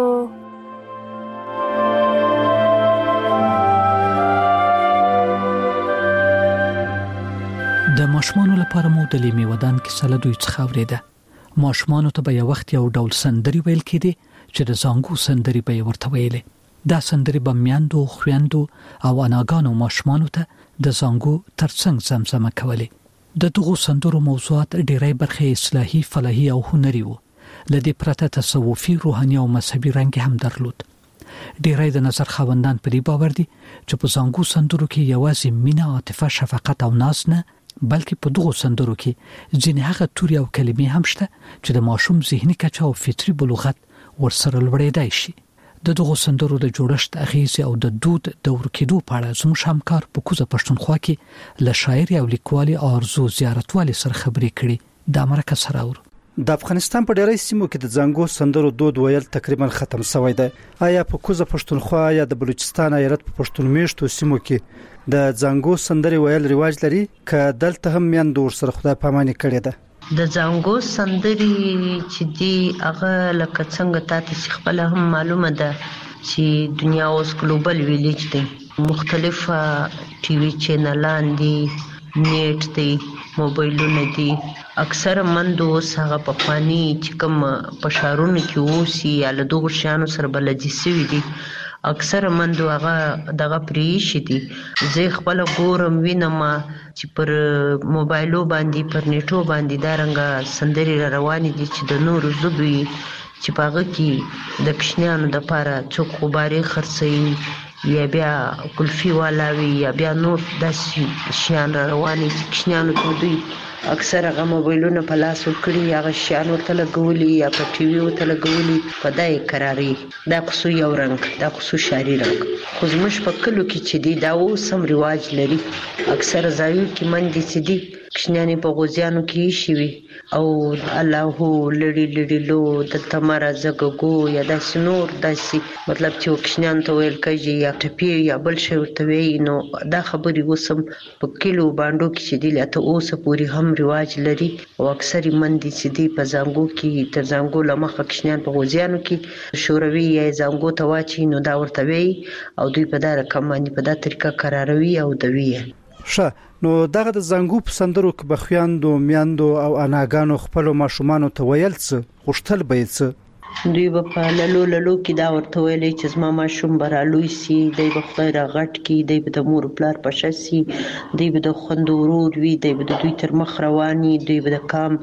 Speaker 9: د ماشومانو لپاره مو د لیمې ودان کیسه له دوی څخه اورېده. ماشومانو ته به یو وخت یو ډول سندرې ویل کېدې چې د زانګو سندرې به یې ورته ویلې. دا سندرې به میندو، خویندو او اناګانو ماشومانو ته د زانګو ترڅنګ زمزمه کولې. د دغو سندرو موضوعات ډېری برخې اصلاحي، فلاحي او هنري وو. له دې پرته تصوفي، روحاني او مذهبي رنګ هم درلود. ډېری د نظر خاوندان په دې باور دي چې په زانګو سندرو کې یوازې مینه، عاطفه، شفقت او ناز نه، بلکې په دغو سندرو کې ځینې هغه توري او کلمې هم شته چې د ماشوم ذهني کچه او فطري بلوغت ورسره لوړېدای شي. د دغو سندرو د جوړښت، اغیزې او د دود د ورکېدو په اړه زموږ همکار په کوزه پښتونخوا کې له شاعر او لیکوالې آرزو زیارتوالې سره خبرې کړي. د امریکا سره ور
Speaker 6: د افغانستان په ډېری سیمو کې د زانګو سندرو دود ویل تقریبا ختم شوی دی. آیا په کوزه پښتونخوا یا د بلوچستان ایالت په پښتون میشتو سیمو کې د زانګو سندرې ویل رواج لري؟ که دلته هم میندو ورسره خدای پاماني کړې ده؟
Speaker 7: د زانګو سندرې چې دی هغه لکه څنګه تاسو خپل هم معلومه ده چې دنیا اوس ګلوبل ویلیج دی. مختلفه ټي وي چینلان دي، نیټ دی، موبایلونه دي. اکثر مندو هغه په پخواني چې کوم په ښارونو کې اوسي یا له دغو شیانو سره بلدي سوي دي، اکثر مندو هغه دغه پریښي دي. زه خپل ګورم وینم چې پر موبایلو باندې، پر نیټو باندې دا رنګه سندرې روانې دي چې د نورو ژبو چې په هغه کې د کوچنیانو دپاره څوک غبارې خرڅوي یا بیا کلفي والاوي یا بیا نور داسې شیان را روانې چې کوچنیانو ته دوی اکثر هغه موبایلونه په لاس ورکړي، هغه شیان ورته لګولي یا په ټي وي ورته لګولي، په دا یې کراري. دا خصو یو رنګ، دا خصو شعري رنګ. خو زموږ په کلو کې چې دی دا اوس هم رواج لري. اکثر ځایو کې مندې چې دي کشنیانې په غوزیانو کې شي او الله لړی لړی لو د تمره زګګو یا د سنور داسي مطلب چې کشنیان ته ویل کېږي یا ټپی یا بل شی ورته وی نو دا خبري وسم په کلو باندې کې چې دی لاته اوسه پوری هم رواج لري او اکثر مندي چې دی په زنګو کې تر زنګو لمخه کشنیان په غوزیانو کې شوروي یا زنګو ته واچي نو دا ورته وی او دوی په دا رقم باندې په دا طریقه قراروي او دوی
Speaker 6: ښه نو دغه د زنګو په سندرو کې بخیاندو میاندو او اناګانو خپل ماشومان ته ویل څه غشتل به څه
Speaker 7: دوی په لالو لالو کې دا ورته ویلې چې زما ماشوم برالوي سي د بخخای را غټ کې د د مور پلار پښسي د د خوندورور وی د د دوی تر مخ رواني د د کام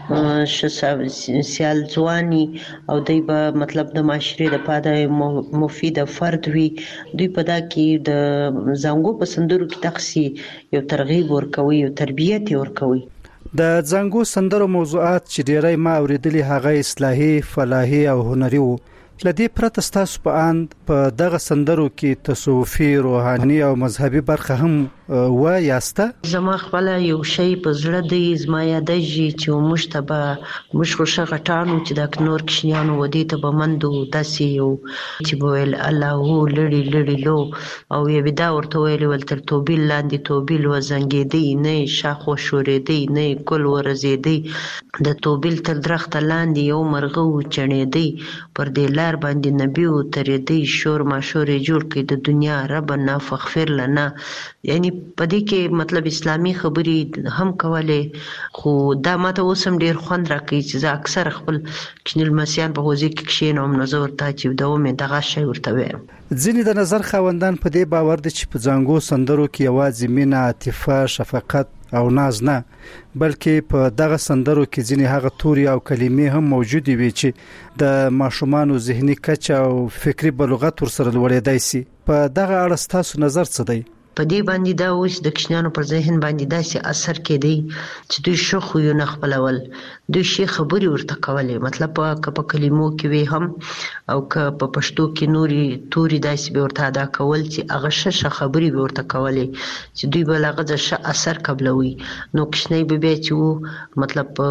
Speaker 7: سیال ځواني او د مطلب د معاشري د پاده مفید فرد وی دوی په دا کې د زنګو په سندرو کې تخصي یو ترغیب ورکوي او تربیت ورکوي
Speaker 6: د زنګو سندرو موضوعات چې ډیرای ما اوریدلي هغه اصلاحي فلاحي او هنري وو لدی پرته تاسو په اند په دغه سندرو کې تصوفي روحاني او مذهبي برخه هم و یاسته
Speaker 7: زما خپل یو شی په زړه دی زما یادېږي چې مشتبه مشخوشه غټانو چې د نور کشنیانو ودی ته بمندو داسي یو چې بویل الله لړی لړی لو او یې بدا ورته ویل ول تر توبیل لاندې توبیل وزنګې دی نه شاخو شورې دی نه کول ورزې دی د توبیل تر درخت لاندې یو مرغه و چڼې دی پر دې لار باندې نبی او ترې دی شور ما شورې جوړ کړي د دنیا ربنا فغفر لنا یعنی په دې کې مطلب اسلامي خبري هم کوله خو دا ماته اوسم ډیر خوند راکړي چې زه اکثر خپل کشنل مسیان په هوځي کې کښینم نظر ته چې دومره دغه شی ورته وایم
Speaker 6: ځینې د نظر خوندان په دې باور دي چې په زنګو سندرو کې یوازې مینه عاطفه شفقت او ناز نه بلکې په دغه سندرو کې ځینې هغه توري او کلمې هم موجود وي چې د ماشومانو ذهني کچه او فکری بلوغت ورسره لوړېدای شي په دغه اړه تاسو نظر څه دی
Speaker 7: په دې باندې دا اوس د کشنانو پر ذهن باندې داسې اثر کوي چې دوی شو خو یو نه خپلول دوی شي خبري ورته کولې مطلب په کلمو کې وي هم او که په پښتو کې نوري توري داسې به ورته ادا کول چې هغه ششه خبري به ورته کولې چې دوی بلغه د ش اثر قبلوي نو کشنۍ به بیا چې مطلب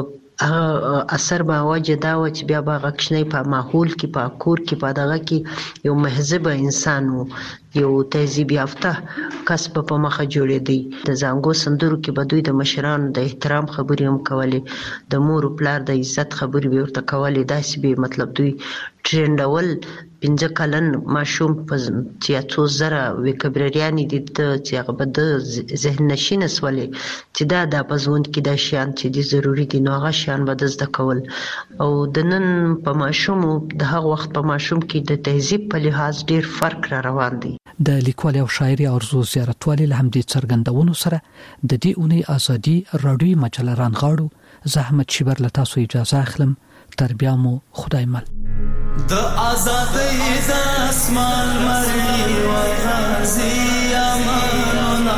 Speaker 7: اثر به وجه دا و چې بیا به غکشنۍ په ماحول کې په کور کې په دغه کې یو مهذب انسان وو یو تهذیب یافته کسب په مخه جوړې دی د زنګو سندرو کې به دوی د مشرانو د احترام خبرې هم کولې د مور پلار د عزت خبرې به ورته کولې داسې به مطلب دوی ټرینډول پنځه کلن ماشوم په چې څو زره وکبریانی دي چې هغه به د ذهن نشینه سولې چې دا د پزوند کې د شیان چې دي ضروری دي نو هغه شیان به د زده کول او د نن په ماشوم د هغه وخت په ماشوم کې د تهذیب په لحاظ ډیر فرق را روان دی
Speaker 9: د لیکوال او شاعري ارزو زیارتوالي لهمدي څرګندونو سره د دې اونۍ ازادي رادیو مجله رانغاړو زحمت شبر لتا سو اجازه اخلم تربیه مو خدای مل
Speaker 10: د آزادۍ د اسمان مری و غازی امانونا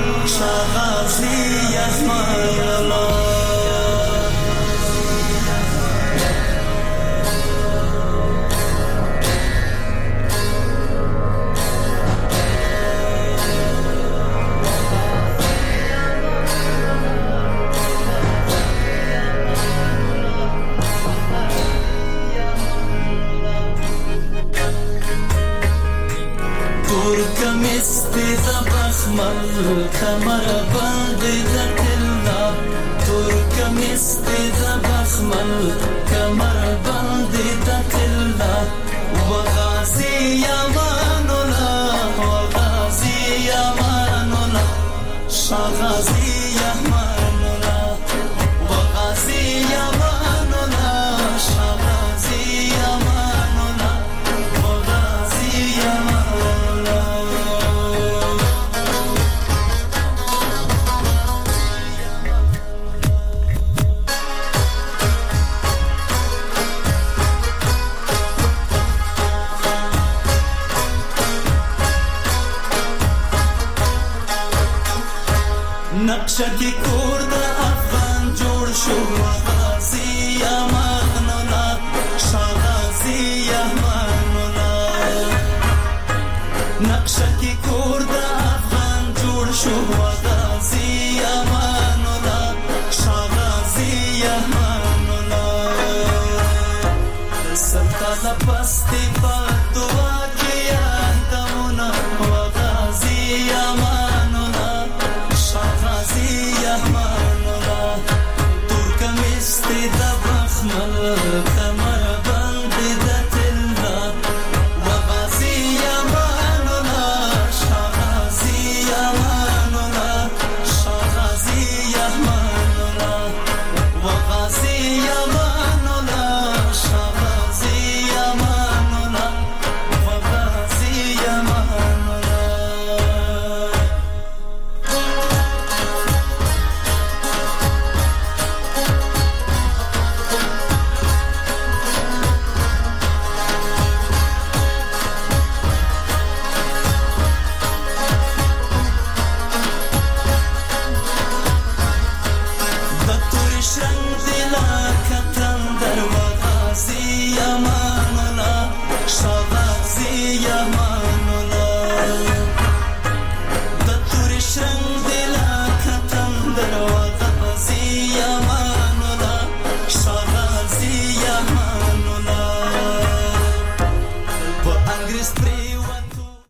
Speaker 10: شغازی امانونا کمر باندې د تلنا ترکم است د بخمل کمر باندې د تلنا وغازی یمانونا وغازی یمانونا شغازی یمانونا وغازی یمانونا شغازی یمانونا وغازی یمانونا نقشه کی کور د افغان جوړ شو غازی امانونا شغازی امانونا نقشه کی کور د افغان جوړ شو